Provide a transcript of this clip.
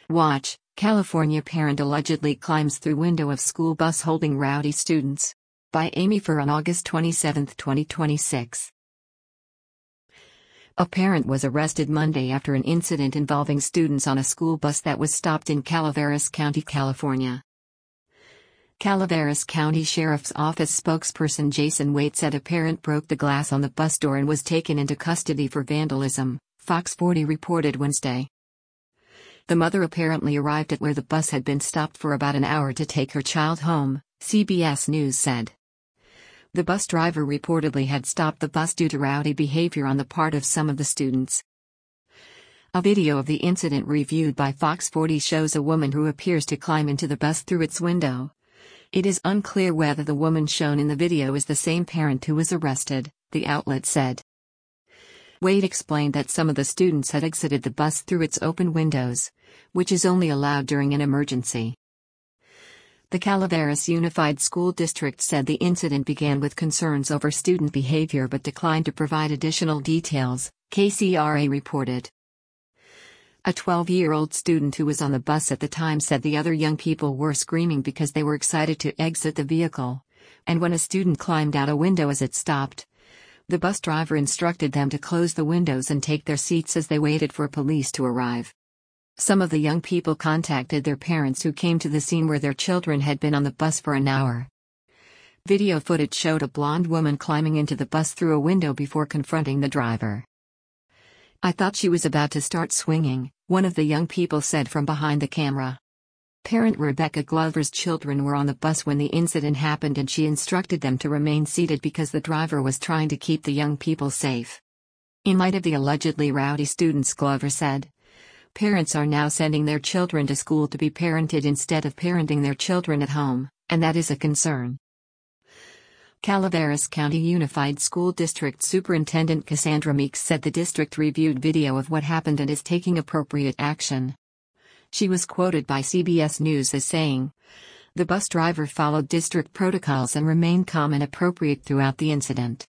Watch, California parent allegedly climbs through window of school bus holding rowdy students. By Amy Fur on August 27, 2026. A parent was arrested Monday after an incident involving students on a school bus that was stopped in Calaveras County, California. Calaveras County Sheriff's Office spokesperson Jason Waite said a parent broke the glass on the bus door and was taken into custody for vandalism, Fox 40 reported Wednesday. The mother apparently arrived at where the bus had been stopped for about an hour to take her child home, CBS News said. The bus driver reportedly had stopped the bus due to rowdy behavior on the part of some of the students. A video of the incident reviewed by Fox 40 shows a woman who appears to climb into the bus through its window. It is unclear whether the woman shown in the video is the same parent who was arrested, the outlet said. Wade explained that some of the students had exited the bus through its open windows, which is only allowed during an emergency. The Calaveras Unified School District said the incident began with concerns over student behavior but declined to provide additional details, KCRA reported. A 12-year-old student who was on the bus at the time said the other young people were screaming because they were excited to exit the vehicle, and when a student climbed out a window as it stopped, the bus driver instructed them to close the windows and take their seats as they waited for police to arrive. Some of the young people contacted their parents who came to the scene where their children had been on the bus for an hour. Video footage showed a blonde woman climbing into the bus through a window before confronting the driver. "I thought she was about to start swinging," one of the young people said from behind the camera. Parent Rebecca Glover's children were on the bus when the incident happened and she instructed them to remain seated because the driver was trying to keep the young people safe. In light of the allegedly rowdy students, Glover said, parents are now sending their children to school to be parented instead of parenting their children at home, and that is a concern. Calaveras County Unified School District Superintendent Cassandra Meeks said the district reviewed video of what happened and is taking appropriate action. She was quoted by CBS News as saying, "The bus driver followed district protocols and remained calm and appropriate throughout the incident."